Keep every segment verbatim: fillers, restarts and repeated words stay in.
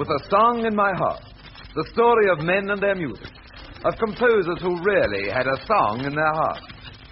with a song in my heart. The story of men and their music. Of composers who really had a song in their hearts.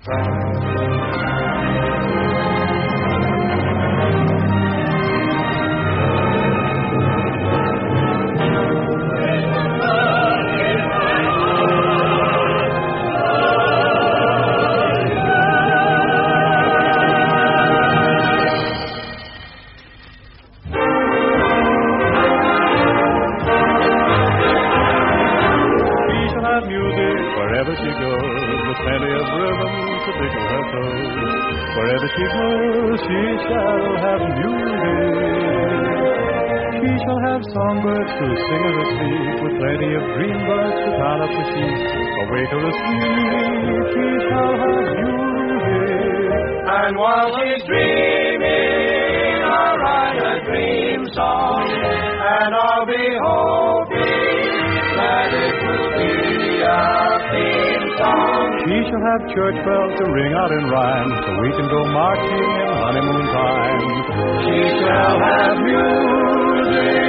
Wherever she goes, with plenty of rhythm to tickle her toes. Wherever she goes, she shall have music. She shall have songbirds to sing her asleep, with plenty of dreambirds to pile up the sheep. Awake her asleep, she shall have music. And while she's dreaming, I'll write a dream song, and I'll be hoping that it will be a theme song. She shall have church bells to ring out in rhyme, so we can go marching in honeymoon time. She shall have music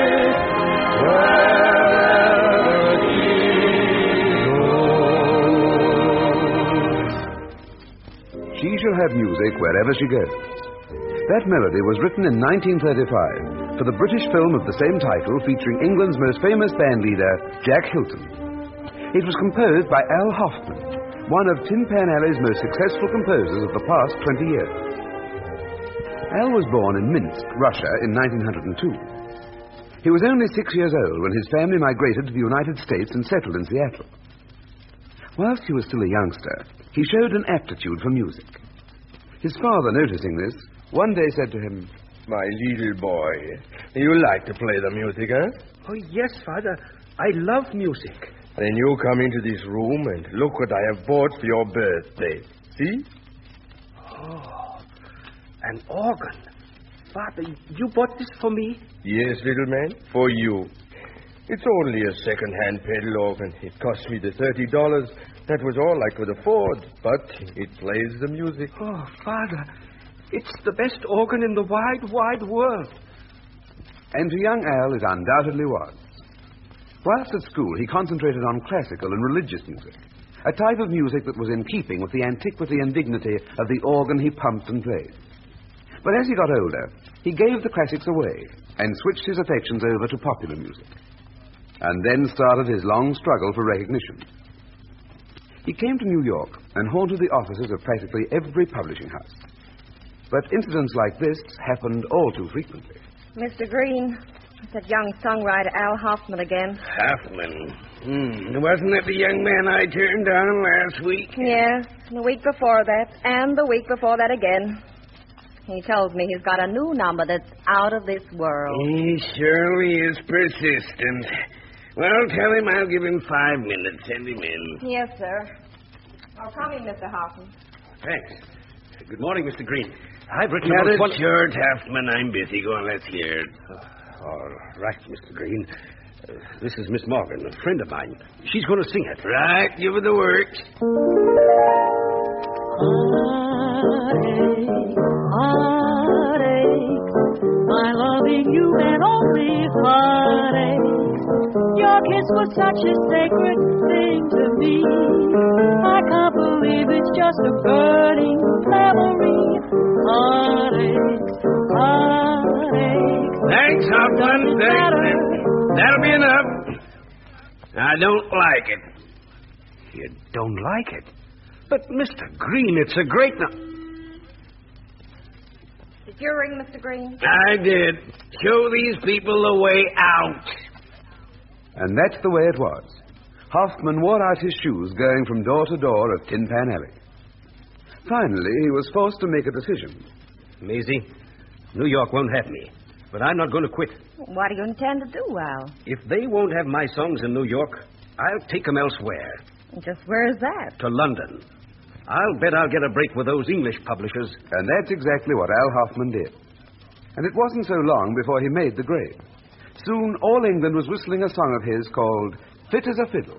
wherever she goes. She shall have music wherever she goes. That melody was written in nineteen thirty-five for the British film of the same title featuring England's most famous bandleader, Jack Hilton. It was composed by Al Hoffman, one of Tin Pan Alley's most successful composers of the past twenty years. Al was born in Minsk, Russia, in nineteen oh two. He was only six years old when his family migrated to the United States and settled in Seattle. Whilst he was still a youngster, he showed an aptitude for music. His father, noticing this, one day said to him, "My little boy, you like to play the music, huh? Oh, yes, Father. I love music. Then you come into this room and look what I have bought for your birthday. See?" Oh, an organ. Father, you bought this for me? Yes, little man, for you. It's only a second-hand pedal organ. It cost me the thirty dollars. That was all I could afford, but it plays the music. Oh, Father, it's the best organ in the wide, wide world. And to young Al it undoubtedly was. Whilst at school, he concentrated on classical and religious music, a type of music that was in keeping with the antiquity and dignity of the organ he pumped and played. But as he got older, he gave the classics away and switched his affections over to popular music. And then started his long struggle for recognition. He came to New York and haunted the offices of practically every publishing house. But incidents like this happened all too frequently. Mister Green, it's that young songwriter Al Hoffman again. Hoffman? Hmm. Wasn't that the young man I turned down last week? Yes, the week before that, and the week before that again. He tells me he's got a new number that's out of this world. He surely is persistent. Well, tell him I'll give him five minutes. Send him in. Yes, sir. Oh, come in, Mister Hoffman. Thanks. Good morning, Mister Green. I've written Cut about it one... short, Hoffman. I'm busy. Go on, let's hear it. Uh, all right, Mister Green. Uh, this is Miss Morgan, a friend of mine. She's going to sing it. Right, give her the works. Heartache, heartache, my loving you and only heartache. Your kiss was such a sacred thing to me. I can't believe it's just a burning memory. Heartache, heartache. Thanks, Hoffman. Thanks. That'll be enough. I don't like it. You don't like it? But, Mister Green, it's a great... No- Did you ring, Mister Green? I did. Show these people the way out. And that's the way it was. Hoffman wore out his shoes going from door to door of Tin Pan Alley. Finally, he was forced to make a decision. Maisie, New York won't have me, but I'm not going to quit. What do you intend to do, Al? If they won't have my songs in New York, I'll take them elsewhere. Just where is that? To London. I'll bet I'll get a break with those English publishers. And that's exactly what Al Hoffman did. And it wasn't so long before he made the grade. Soon, all England was whistling a song of his called Fit as a Fiddle.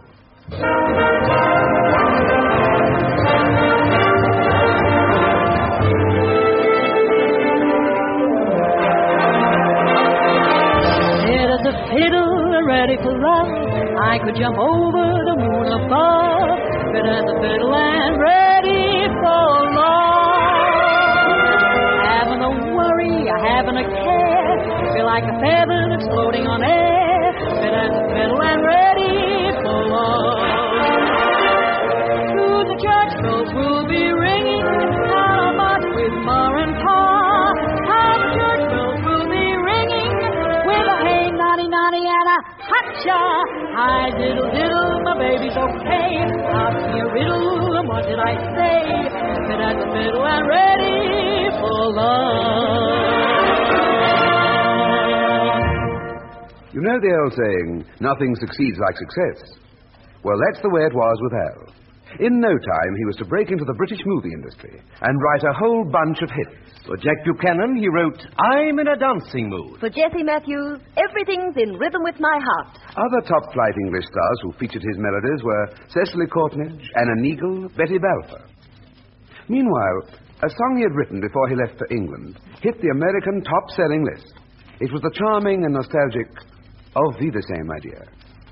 Fit as a ready for love. I could jump over the moon above, fit at the fiddle and ready for love. Having a worry, having a care, feel like a feather that's floating on air, fit at the fiddle and ready for love. To the church bells will be ringing, how much with ma and pa. How the church bells will be ringing, with a hey noddy noddy and a ha-cha. Hi diddle diddle, my baby's okay. Ask me a riddle, what did I say? Sit at the fiddle and ready for love. You know the old saying, nothing succeeds like success. Well, that's the way it was with Al. In no time, he was to break into the British movie industry and write a whole bunch of hits. For Jack Buchanan, he wrote, I'm in a dancing mood. For Jesse Matthews, everything's in rhythm with my heart. Other top-flight English stars who featured his melodies were Cecily Courtnidge, Anna Neagle, Betty Balfour. Meanwhile, a song he had written before he left for England hit the American top-selling list. It was the charming and nostalgic Auf Wiedersehen, my dear.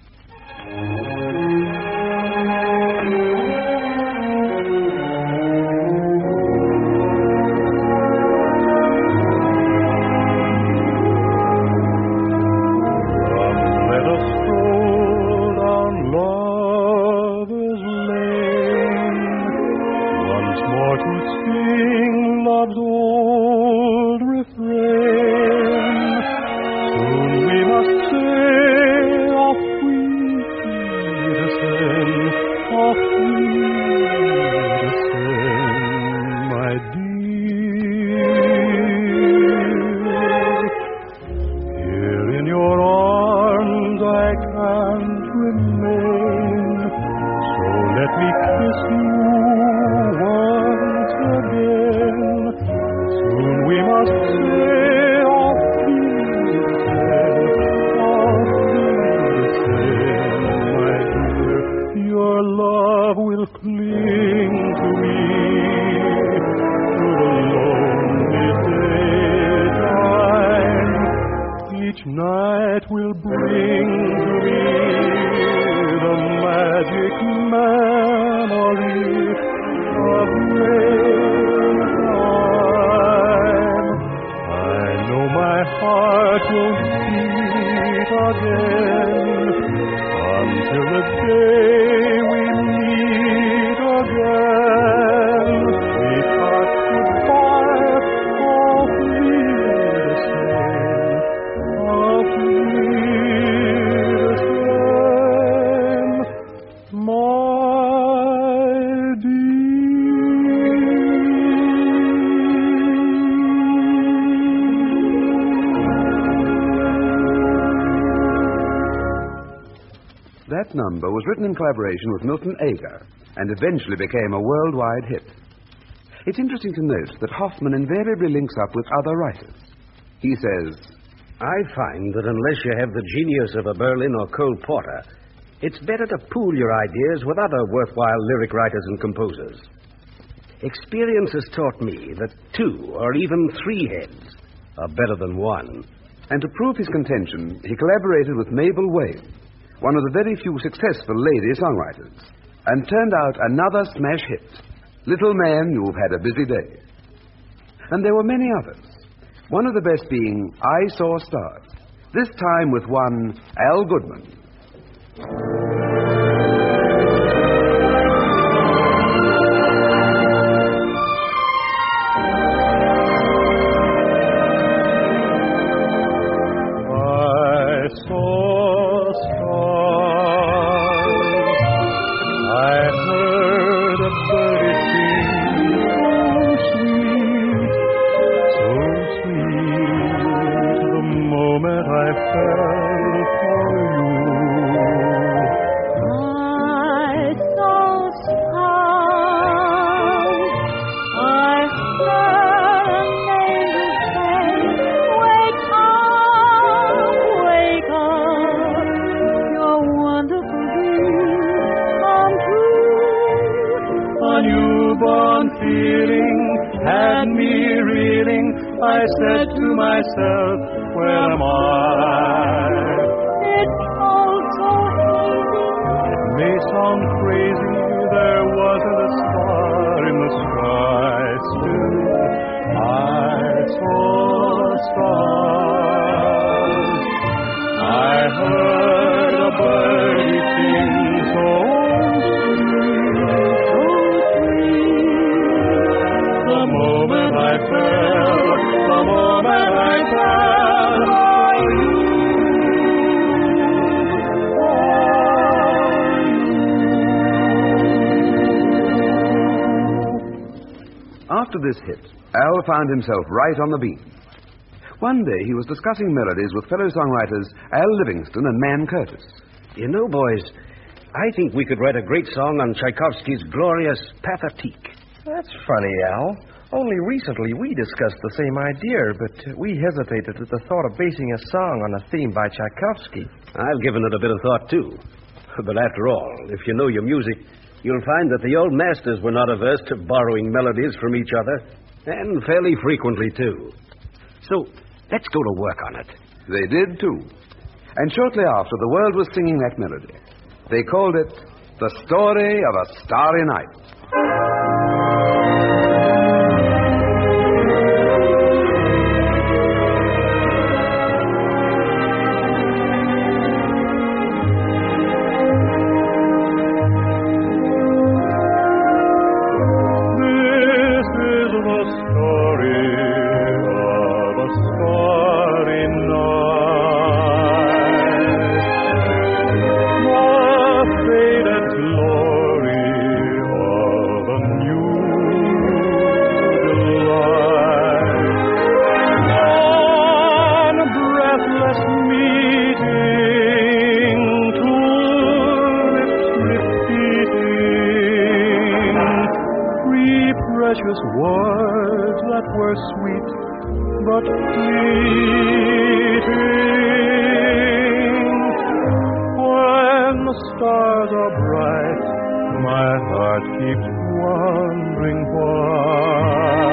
That number was written in collaboration with Milton Agar and eventually became a worldwide hit. It's interesting to note that Hoffman invariably links up with other writers. He says, I find that unless you have the genius of a Berlin or Cole Porter, it's better to pool your ideas with other worthwhile lyric writers and composers. Experience has taught me that two or even three heads are better than one. And to prove his contention, he collaborated with Mabel Wade, one of the very few successful lady songwriters, and turned out another smash hit, Little Man, You've Had a Busy Day. And there were many others, one of the best being I Saw Stars, this time with one Al Goodman. I said to myself, where am I? It's all may sound crazy, there wasn't a star in the sky still. I saw stars. I heard a birdie sing so sweet, so sweet. The moment I fell, the moment I fell for you. After this hit, Al found himself right on the beam. One day he was discussing melodies with fellow songwriters Al Livingston and Man Curtis. You know, boys, I think we could write a great song on Tchaikovsky's glorious Pathétique. That's funny, Al. Only recently we discussed the same idea, but we hesitated at the thought of basing a song on a theme by Tchaikovsky. I've given it a bit of thought, too. But after all, if you know your music, you'll find that the old masters were not averse to borrowing melodies from each other, and fairly frequently, too. So, let's go to work on it. They did, too. And shortly after, the world was singing that melody. They called it The Story of a Starry Night. Precious words that were sweet but fleeting. When the stars are bright, my heart keeps wondering why.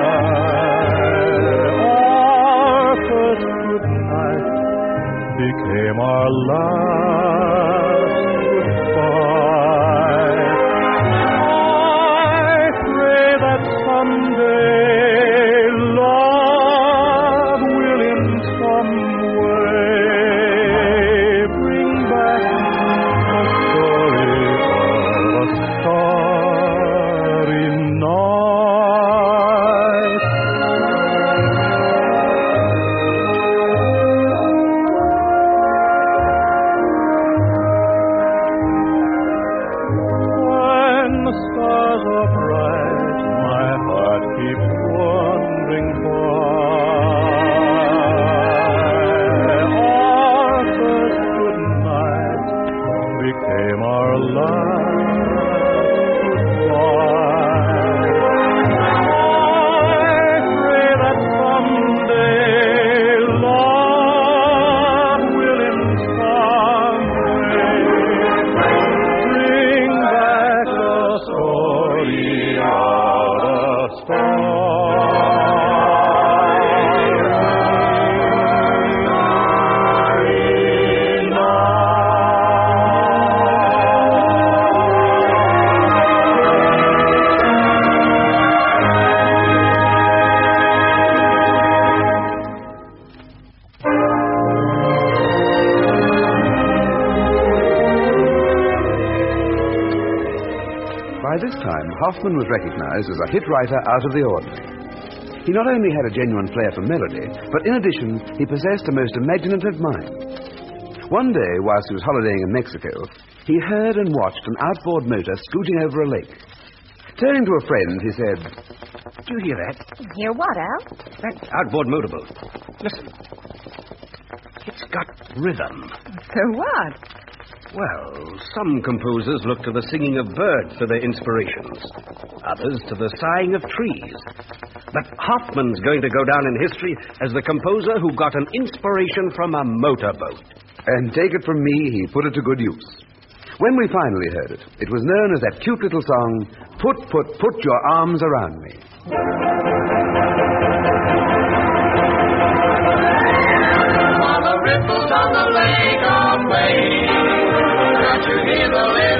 Our first good night became our last goodbye. Someday love will in some way bring back the story of a starry night. When the stars are bright, my heart keeps wondering why. Our first good night became our last goodbye. I pray that someday love will in some way bring back the story of By this time, Hoffman was recognized as a hit writer out of the ordinary. He not only had a genuine flair for melody, but in addition, he possessed a most imaginative mind. One day, whilst he was holidaying in Mexico, he heard and watched an outboard motor scooting over a lake. Turning to a friend, he said, "Do you hear that? Hear what, Al? That outboard motorboat. Listen. It's got rhythm." So what? Well, some composers look to the singing of birds for their inspirations, others to the sighing of trees. But Hoffman's going to go down in history as the composer who got an inspiration from a motorboat. And take it from me, he put it to good use. When we finally heard it, it was known as that cute little song, Put, Put, Put Your Arms Around Me. On the ripples on the lake of Wayne, can't you hear the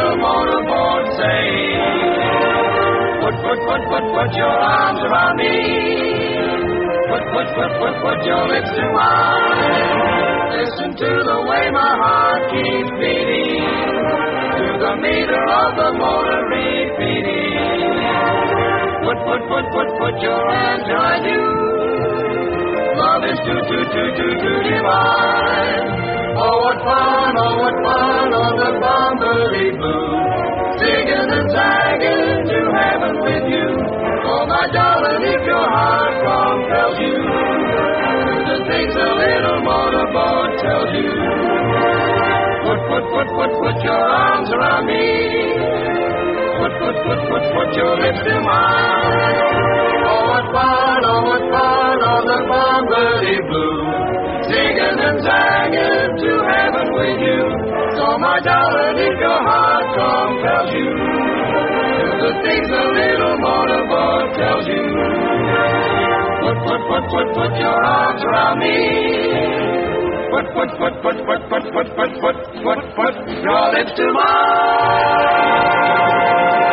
put your arms around me. Put, put, put, put, put your lips to mine. Listen to the way my heart keeps beating, to the meter of the motor repeating. Put, put, put, put, put your hands behind you. Love is too, too, too, too, too divine. Oh, what fun, oh, what fun on the Bumblebee Blue. Singing and sagging to heaven with you. Oh, my darling, if your heart compels you, do the things a little motorboat tells you. Put, put, put, put, put your arms around me. Put, put, put, put, put your lips to mine. Oh, what fun, oh, what fun on the Bumblebee Blue. Singing and sagging to heaven with you. So, my darling, if your heart compels you, do the things a little motorboat tells you. Put, put, put, put, put your arms around me. Put, put, put, put, put, put, put, put, put, put, put your lips to mine.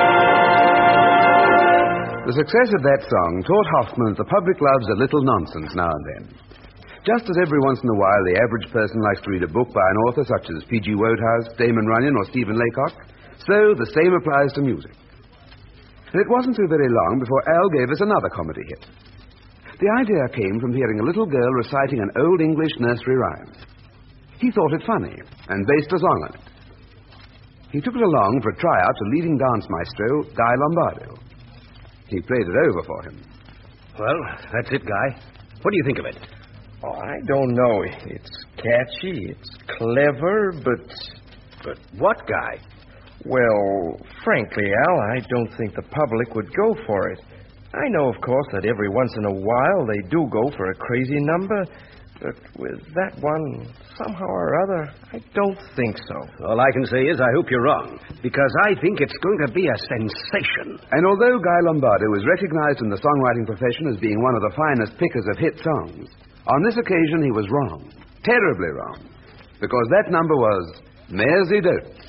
The success of that song taught Hoffman that the public loves a little nonsense now and then. Just as every once in a while the average person likes to read a book by an author such as P G Wodehouse, Damon Runyon, or Stephen Laycock, so the same applies to music. And it wasn't so very long before Al gave us another comedy hit. The idea came from hearing a little girl reciting an old English nursery rhyme. He thought it funny and based a song on it. He took it along for a tryout to leading dance maestro Guy Lombardo. He played it over for him. Well, that's it, Guy. What do you think of it? Oh, I don't know. It's catchy, it's clever, but... But what, Guy? Well, frankly, Al, I don't think the public would go for it. I know, of course, that every once in a while they do go for a crazy number, but with that one, somehow or other, I don't think so. All I can say is I hope you're wrong, because I think it's going to be a sensation. And although Guy Lombardo was recognized in the songwriting profession as being one of the finest pickers of hit songs, on this occasion he was wrong, terribly wrong, because that number was Maisie Dotes.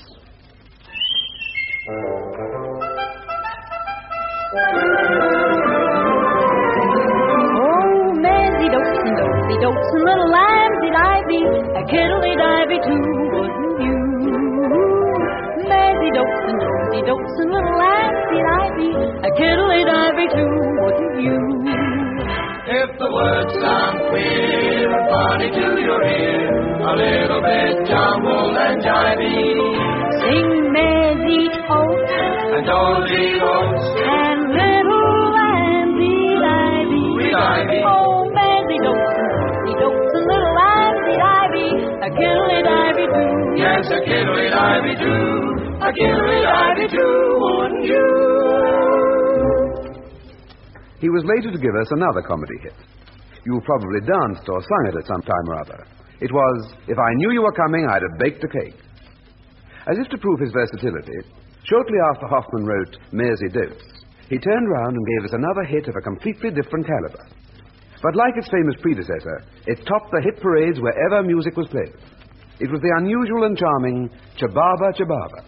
Oh, Maisie Dotes and Dopey Dotes and little lambsy-divey, a kiddly-divey too, wouldn't you? Maisie Dotes and Dopey Dotes and little lambsy-divey, a kiddly-divey too, wouldn't you? If the words sound queer and funny to your ear, a little bit jumbled and jivey, sing Maisie Oats and Dopey Dotes and little lambsy-divey. Oh, Maisie Dotes and Dopey Dotes and little lambsy-divey, a kiddly-divey too. Yes, a kiddly-divey too, a kiddly-divey too, wouldn't you? He was later to give us another comedy hit. You probably danced or sung it at some time or other. It was, If I Knew You Were Coming, I'd Have Baked a Cake. As if to prove his versatility, shortly after Hoffman wrote Maisie Dotes, he turned round and gave us another hit of a completely different caliber. But like its famous predecessor, it topped the hit parades wherever music was played. It was the unusual and charming Chibaba Chibaba.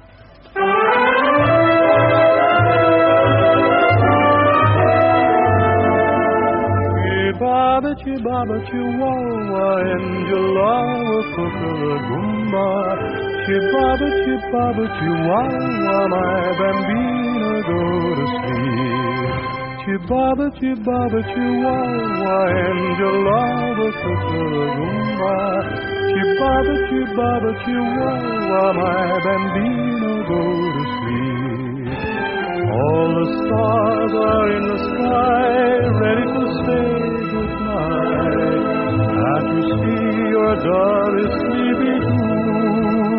Chibaba, chibaba, chihuahua, Angela, kookaroomba. Chibaba, chibaba, chihuahua, my bambina, go to sleep. Chibaba, chibaba, chihuahua, Angela, kookaroomba. Chibaba, chibaba, chihuahua, my bambina, go to sleep. All the stars are in the sky, ready to say goodnight. Can't you see your doll is sleepy too?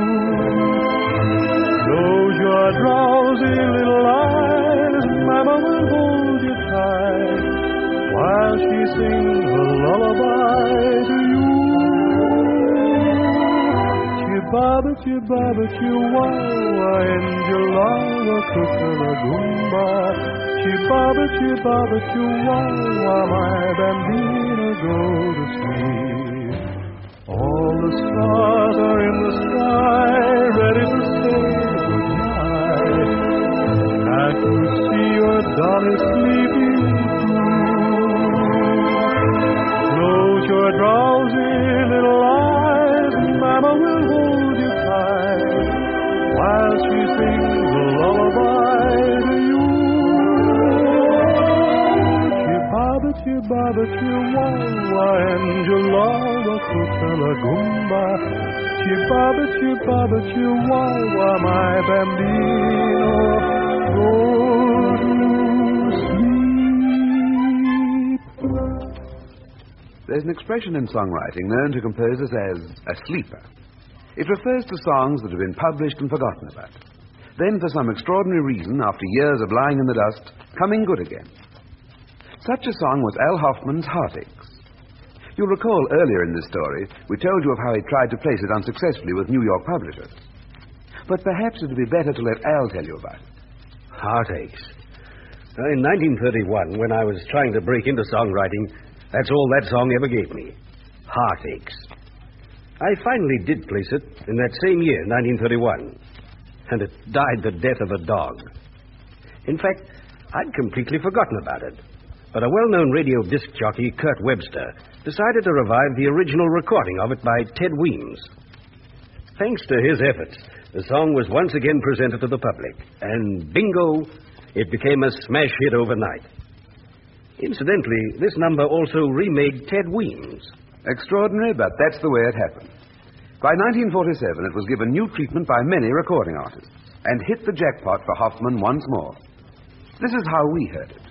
Close your drowsy little eyes, Mama will hold you tight while she sings a lullaby to you. Chibaba, chibaba, chihuahua, Angela, kookaroomba. Chibaba, chibaba, chihuahua, my bambina, go to sleep. All the stars are in the sky, ready to say goodnight. Can't you see your Dolly sleepy too. Close your drowsy little eyes, Mama will hold you tight while she sings a lullaby to you. Chibaba, chihuahua, and your lava la gumba. Chibaba, chibaba, chihuahua, my bambino, go to sleep. There's an expression in songwriting known to composers as a sleeper. It refers to songs that have been published and forgotten about. Then, for some extraordinary reason, after years of lying in the dust, coming good again. Such a song was Al Hoffman's Heartaches. You'll recall earlier in this story, we told you of how he tried to place it unsuccessfully with New York publishers. But perhaps it would be better to let Al tell you about it. Heartaches. In nineteen thirty-one, when I was trying to break into songwriting, that's all that song ever gave me. Heartaches. I finally did place it in that same year, nineteen thirty-one. And it died the death of a dog. In fact, I'd completely forgotten about it. But a well-known radio disc jockey, Kurt Webster, decided to revive the original recording of it by Ted Weems. Thanks to his efforts, the song was once again presented to the public, and bingo, it became a smash hit overnight. Incidentally, this number also remade Ted Weems. Extraordinary, but that's the way it happened. By nineteen forty-seven, it was given new treatment by many recording artists and hit the jackpot for Hoffman once more. This is how we heard it.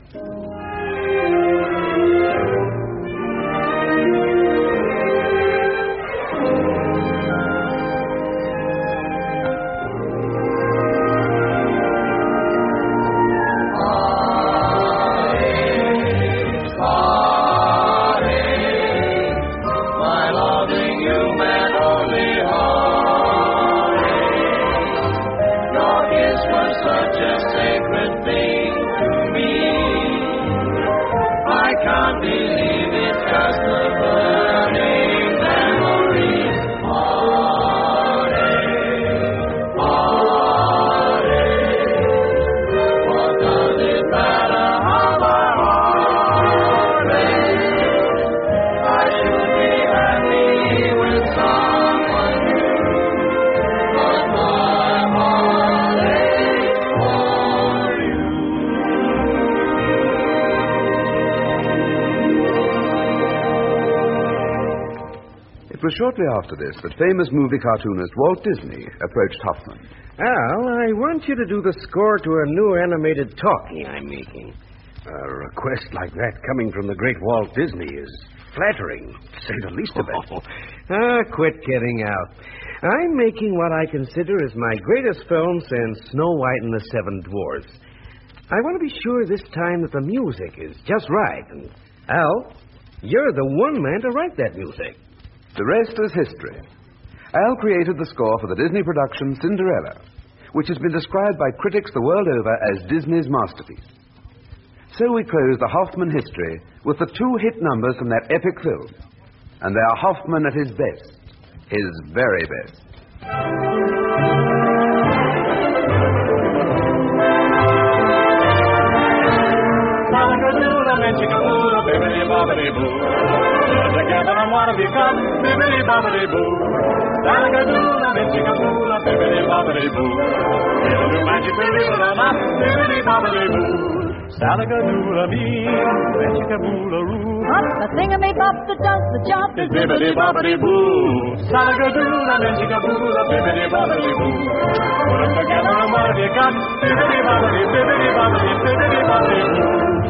It was shortly after this that famous movie cartoonist Walt Disney approached Hoffman. Al, I want you to do the score to a new animated talkie I'm making. A request like that coming from the great Walt Disney is flattering, to say the least of it. Oh, ah, quit kidding, Al. I'm making what I consider is my greatest film since Snow White and the Seven Dwarfs. I want to be sure this time that the music is just right. And, Al, you're the one man to write that music. The rest is history. Al created the score for the Disney production Cinderella, which has been described by critics the world over as Disney's masterpiece. So we close the Hoffman history with the two hit numbers from that epic film. And they are Hoffman at his best, his very best. Together and want to become bibbidi bobbidi boo. Dalagadoola, minchikaboola, bibbidi bobbidi boo. It'll do magic, believe it or not, bibbidi bobbidi boo. Salagadoola bee, minchikaboola roo. Up the thingamy-bob that does the job is bibbidi bobbidi boo. Salagadoola, minchikaboola, bibbidi bobbidi boo. Put them together and what have you got? Bibbidi bobbidi, bibbidi bobbidi, bibbidi bobbidi boo.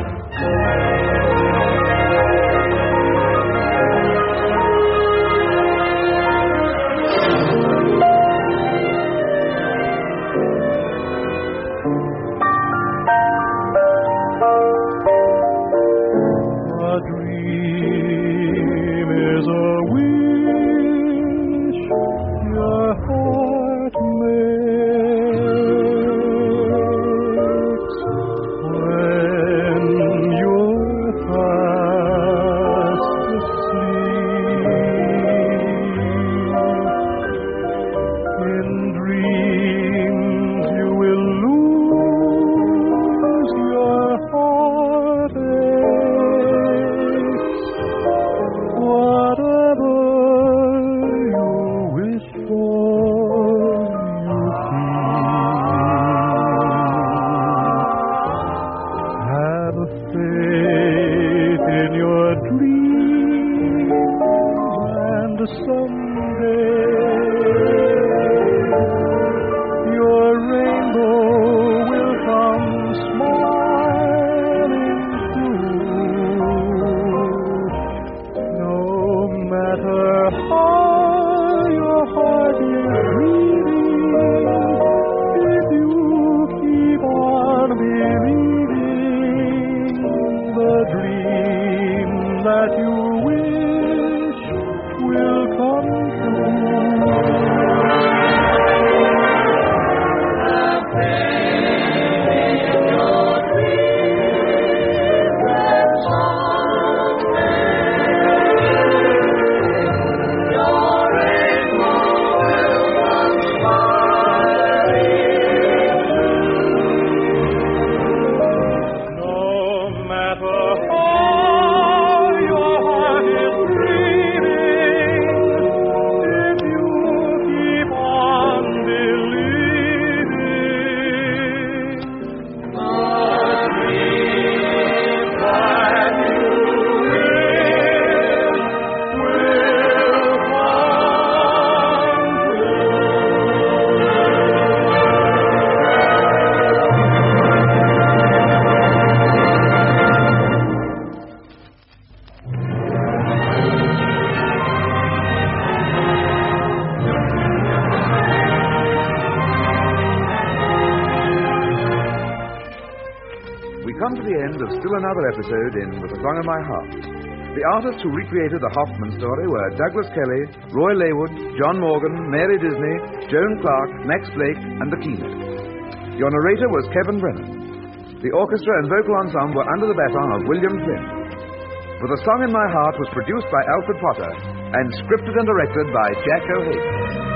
dreams, and someday your rainbow will come smiling through. No matter how your heart is grieving, if you keep on believing, the dream that you wish will come true. Come to the end of still another episode in With a Song in My Heart. The artists who recreated the Hoffman story were Douglas Kelly, Roy Leywood, John Morgan, Mary Disney, Joan Clark, Max Blake, and the Keynote. Your narrator was Kevin Brennan. The orchestra and vocal ensemble were under the baton of William Flynn. With a Song in My Heart was produced by Alfred Potter and scripted and directed by Jack O'Hagan.